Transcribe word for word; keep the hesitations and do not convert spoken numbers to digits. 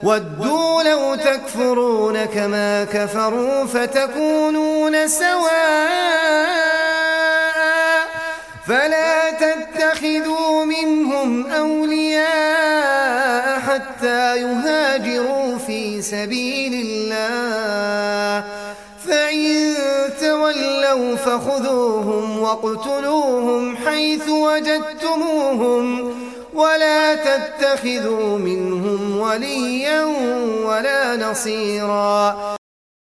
ودوا لو تكفرون كما كفروا فتكونون سواء فلا تتخذوا منهم أولياء حتى يهاجروا في سبيل الله فإن تولوا فخذوهم واقتلوهم حيث وجدتموهم ولا تتخذوا منهم وليا ولا نصيرا